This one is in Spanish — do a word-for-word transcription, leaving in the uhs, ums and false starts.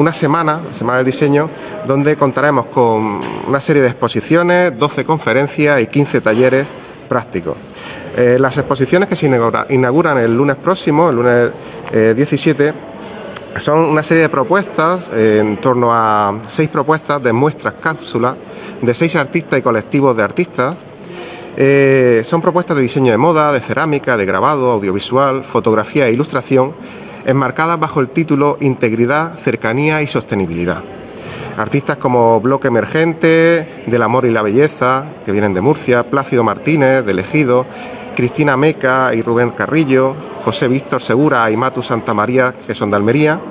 una semana, la Semana del Diseño, donde contaremos con una serie de exposiciones, doce conferencias y quince talleres prácticos. Eh, las exposiciones que se inaugura, inauguran el lunes próximo, el lunes eh, diecisiete, son una serie de propuestas, eh, en torno a seis propuestas de muestras cápsulas de seis artistas y colectivos de artistas. Eh, son propuestas de diseño de moda, de cerámica, de grabado, audiovisual, fotografía e ilustración, enmarcadas bajo el título Integridad, Cercanía y Sostenibilidad. Artistas como Bloque Emergente, Del Amor y la Belleza, que vienen de Murcia, Plácido Martínez, de Ejido, Cristina Meca y Rubén Carrillo, José Víctor Segura y Matu Santamaría, que son de Almería,